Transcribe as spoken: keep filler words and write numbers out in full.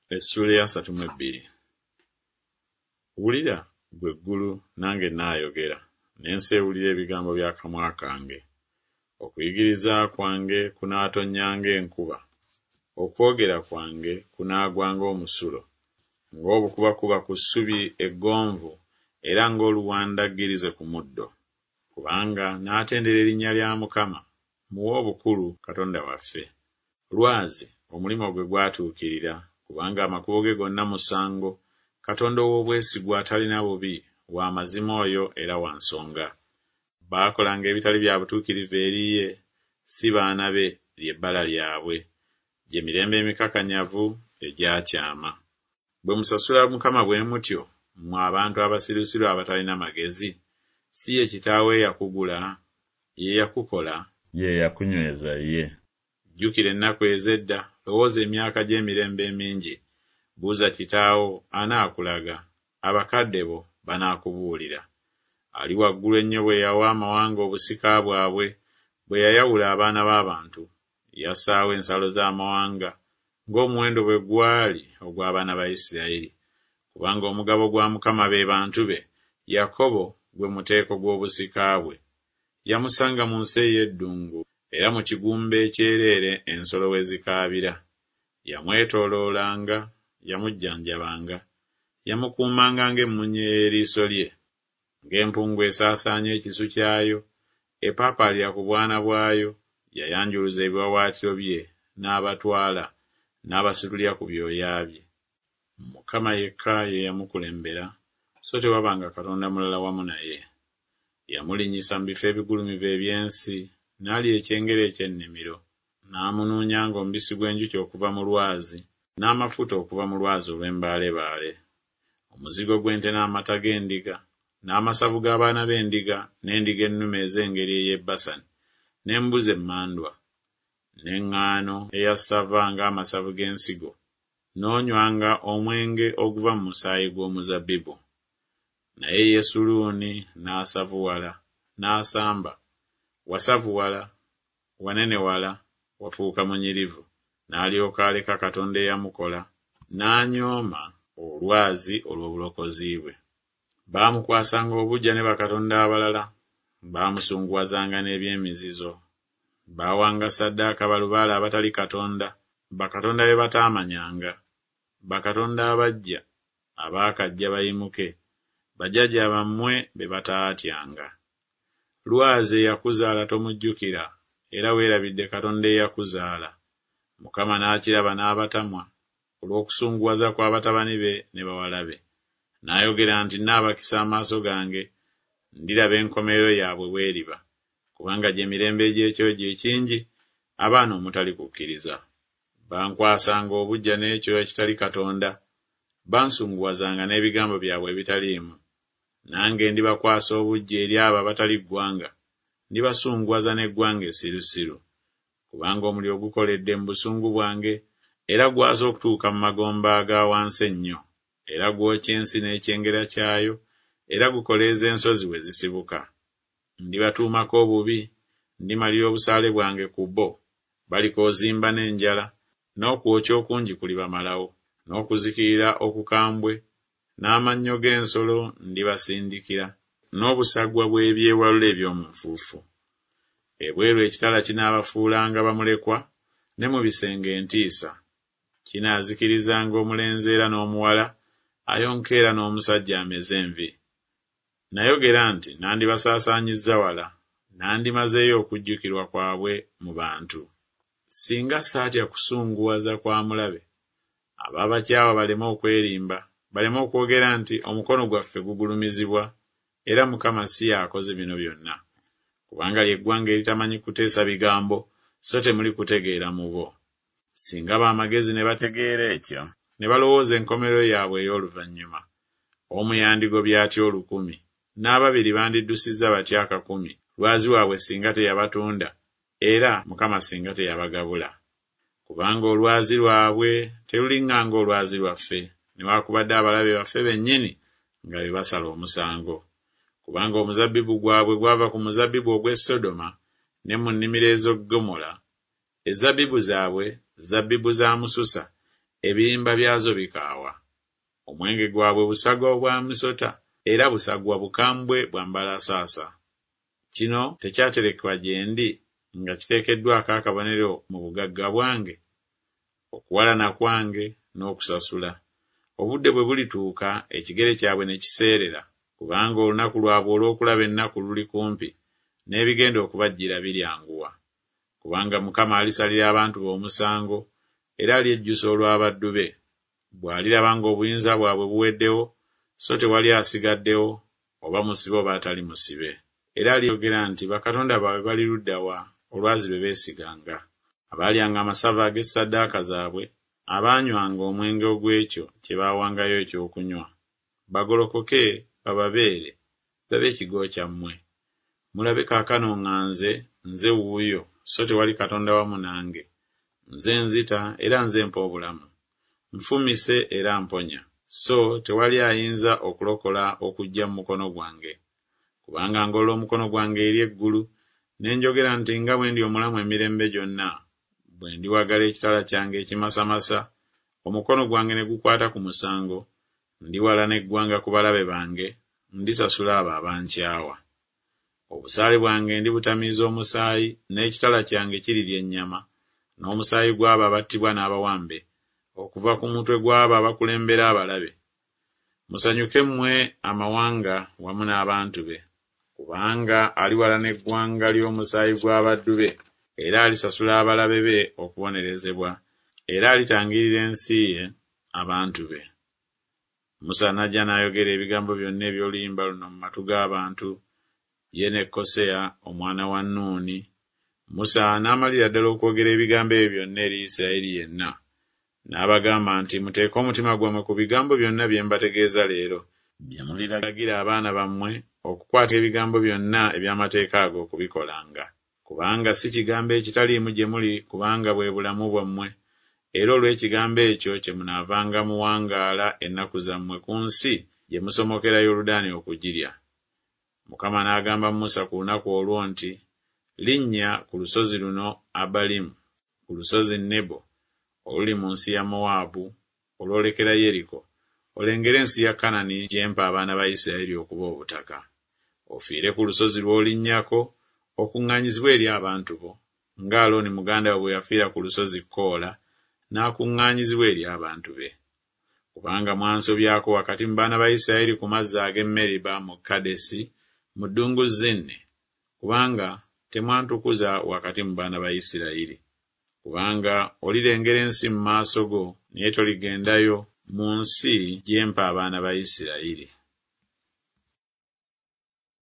Essula ya asatu mu ebbiri. Wulira ggwe eggulu nange naayogera, n'ensi ewulira ebigambo by'akamwa kange. Okuyigiriza kwange kunaatonnyanga enkuba, okwogera kwange kunaagwanga omusulo, ng'obukubakuba ku ssubi eggonvu era ng'oluwandaggirize ku muddo. Kubanga n'atendera erinnya lya Mukama, muwe obukulu Katonda waffe. Lwazi omulimo gwe gwatuukirira, kubanga amakubo ge gonna musango. Katonda ow'obwesigwa atalina bubi, wa mazima oyo era wa nsonga. Baakolanga ebitali bya butuukirivu eri ye, si baana be, ly'ebbala lyabwe, gye mirembe emikakanyavu egyakyama. Bwe musasula Mukama bwe mutyo, mmwe abantu abasirusiru abatalina magezi, si ye kitaawe yakugula, ye yakukola, ye yakunyweza ye. Jjukira ennaku ez'edda, lowooza emyaka gy'emirembe emingi, buuza kitaawo anaakulaga, abakadde bo banaakubuulira. Ali waggulu ennyo bwe yawa amawanga obusika bwabwe, bwe yayawula abaana b'abantu, yassaawo ensalo z'amawanga, ng'omuwendo bwe gwali ogw'abaana ba Isirayiri. Kubanga omugabo gwa Mukama be bantu be, Yakobo gwe muteeko gw'obusika bwe. Yamusanga mu nsi ey'eddungu, era mu kigumba ekyereere ensolo we zikaabira. Yamwetooloolanga, yamujjanjabanga, yamukuumanga ng'emmunye y'eriiso lye, ng'empungu esaasaanya ekisu kyayo, epaapaalira ku bwana bwayo. Yayanjuluza ebiwawaatiro bye, n'abatwala, n'abasitulira ku byoya bye. Mukama yekka ye yamukulembera, so tewabanga Katonda mulala wamu naye. Yamulinnyisa mu bifo ebigulumivu eby'ensi, n'alya ekyengera eky'ennimiro, n'amunuunyanga omubisi gw'enjuki okuva mu lwazi, n'amafuta okuva mu lwazi olw'embaalebaale, omuzigo gw'ente n'amata g'endiga, n'amasavu g'abaana b'endiga, n'endiga ennume ez'engeri ey'e Basani, n'embuzi emmandwa, n'eŋŋaano eya ssava ng'amasavu g'ensigo, n'onywanga omwenge oguva mu musaayi gw'omuzabbibu. Naye Yesuluuni n'asavuwala, n'asamba. Wasavuwala, wanenewala, wafuuka munyirivu, n'alyoka aleka Katonda eyamukola, n'anyooma olwazi olw'obulokozi bwe. Baamukwasanga obuggya ne bakatonda abalala, baamusunguwazanga n'eby'emizizo. Baawanga ssaddaaka balubaale abatali Katonda, bakatonda be bataamanyanga, bakatonda abajja, abaakajja bayimuke, bajjajja bammwe be bataatyanga. Lwazi eyakuzaala tomujjukira, era weerabidde Katonda eyakuzaala. Mukama n'akiraba n'abatamwa, olw'okusunguwaza kw'abatabani be ne bawala be. N'ayogera nti, nnaabakisa amaaso gange, ndiraba enkomerero yaabwe bw'eriba, kubanga gye mirembe egy'ekyojo ekingi, abaana omutali kukkiriza. Bankwasanga obuggya n'ekyo ekitali Katonda, bansunguwazanga n'ebigambo byabwe ebitaliimu. Nange ndibakwasa obuggya eri abo abatali ggwanga, ndibasunguwaza n'eggwanga esirusiru. Kubanga omuliro gukoledde mu busungu bwange, era gwaza okutuuka mu magomba aga wansi ennyo, era gwokya ensi n'ekyengera kyayo, era gukoleeza ensozi we zisibuka. Ndibatuumako obubi, ndimalira obusaale bwange ku bo, balikoozimba n'enjala, n'okwokya okungi kulibamalawo, n'okuzikirira okukambwe, n'amannyo g'ensolo ndibasindikira, n'obusagwa bw'ebyewalula eby'omu nfuufu. Ebweru ekitala kinaabafuulanga bamulekwa, ne mu bisenge entiisa. Kinaazikirizanga omulenzi era n'omuwala, ayonka era n'omusajja ameze envi. Nayogera nti nandibasaasaanyizza wala, nandimazeeyo okujjukirwa kwabwe mu bantu. Singa saatya kusunguwaza kwa mulabe, abaabakyawa baleme okwerimba, baleme okwogera nti omukono gwaffe gugulumizibwa, era Mukama si y'akoze bino byonna. Kubanga ly'eggwanga eritamanyi kuteesa bigambo, so temuli kutegeera mu bo. Singa b'amagezi ne bategeera ekyo, ne balowooza enkomerero yaabwe ey'oluvannyuma, omu yandigobya atya olukumi, n'ababiri bandiddusizza batya akakumi, lwazi waabwe singa teyabatunda, era Mukama singa teyabagabula. Kubanga olwazi lwabwe teruliŋŋanga olwazi lwaffe, newaakubadde abalabe baffe bennyini nga be basala omusango. Kubanga omuzabbibu gwabwe gwava ku muzabbibu ogw'e Sodoma ne mu nnimiro ez'e Ggomola. Ezabbibu zaabwe zabbibu za mususa, ebiyimba byazo bikaawa. Omwenge gwabwe busagwa bwa misota, era busagwa bukambwe bwa mbalasaasa. Kino tekyaterekwa gye ndi nga kiteekeddwako akabonero mu bugagga bwange, okuwalana kwange n'okusasula. Obudde bwe bulituuka ekigere kyabwe ne kiseerera, kubanga olunaku lwabwe olw'okulaba ennaku luli kumpi, n'ebigenda okubajjira biryanguwa. Kubanga Mukama alisalira abantu be omusango, era alyejjusa olw'abaddu be. Bw'aliraba ng'obuyinza bwabwe buweddewo, so tewali asigaddewo, oba musibe oba atali musibe. Era alyogera nti bakatonda baabwe bali ludda wa olwazi be beesiganga. Abaalyanga amasava ag'essaddaaka zaabwe, abaanywanga omwenge ogw'ekyo kye baawangayo ekyokunywa. Bagolokoke bababeere, babe ekigo kyammwe. Mulabe kaakano nga nze, nze wuuyo, so tewali katonda wamu nange. Nze nzita era nze mpa obulamu. Nfumise era mponya, so tewali ayinza okulokola okujja mu mukono gwange. Kubanga ngolola omukono gwange eri eggulu, ne njogera nti nga bwe ndi omulamu emirembe gyonna, bwe ndiwagala ekitala kyange ekimasamasa, omukono gwange ne gukwata ku musango, ndiwalana eggwanga ku balabe bange, ndisasula abo abankyawa. Obusaale bwange ndibutamiiza omusaayi, n'ekitala kyange kirirya ennyama, n'omusaayi gw'abo abattibwa n'abawambe, okuva ku mutwe gw'abo abakulembera abalabe. Musanyuke mmwe amawanga wamu n'abantu be, kubanga aliwalana eggwanga ly'omusaayi gw'abaddu be, era alisasula abalabe be okubonerezebwa, era alitangirira ensi ye abantu be. Musa n'ajja n'ayogera ebigambo byonna eby'oluyimba luno mu matu g'abantu, ye ne Koseya omwana wa Nuuni. Musa n'amalira ddala okwogera ebigambo ebyo byonna eri Isirayiri yenna. N'abagamba nti muteeke omutima gwammwe ku bigambo byonna bye mbategeeza leero, bye muliragira abaana bammwe okukwata ebigambo byonna eby'amateeka ago okubikolanga. Kubanga si kigambo ekitaliimu gye muli, kubanga bwe bulamu bwammwe, era olw'ekigambo ekyo kye munaavanga muwangaala ennaku zammwe ku nsi gye musomokera Yoludaani okugirya. Mukama n'agamba Musa ku lunaku olwo nti, linnya ku lusozi luno Abalimu, ku lusozi Nebo, oluli mu nsi ya Mowaabu, olwolekera Yeriko, olengere ensi ya Kanani gye mpa abaana ba Isirayiri okuba obutaka. Ofiire ku lusozi lw'olinnyako, okuŋŋaanyizibwa eri abantu bo, nga Alooni muganda we bwe yafiira ku lusozi Koola, n'akuŋŋaanyizibwa eri abantu be. Kubanga mwansobyako wakati mu baana ba Isirayiri ku mazzi ag'e Meriba mu Kadesi, mu ddungu Zinne, kubanga temwantukuza wakati mu baana ba Isirayiri. Kubanga olirengera ensi mu maaso go, naye toligendayo mu nsi gye mpa abaana ba Isirayiri.